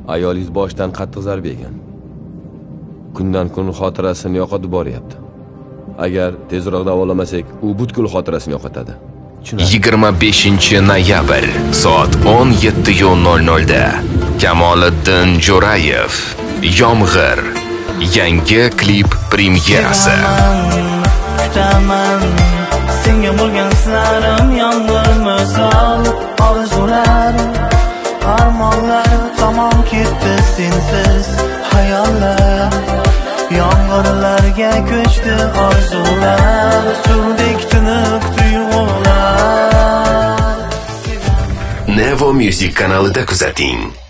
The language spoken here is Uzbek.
Ayolingiz boshdan qattiq zarba yegan. Kundan kun xotirasini yo'qotib boryapti. Agar tezroq davolamasak, u butkul xotirasini yo'qotadi. 25 noyabr soat 17:00 da Kamoliddin Jo'rayev Yomg'ir yangi klip premyerasi. Kutaman senga bo'lgan hislarim yomg'ir misol orzular armonlar tamom ketdi sensiz hayollar yomg'irlarga ko'chdi orzular suvdek tiniq tuyg'ular Nevo Music kanalida kuzating.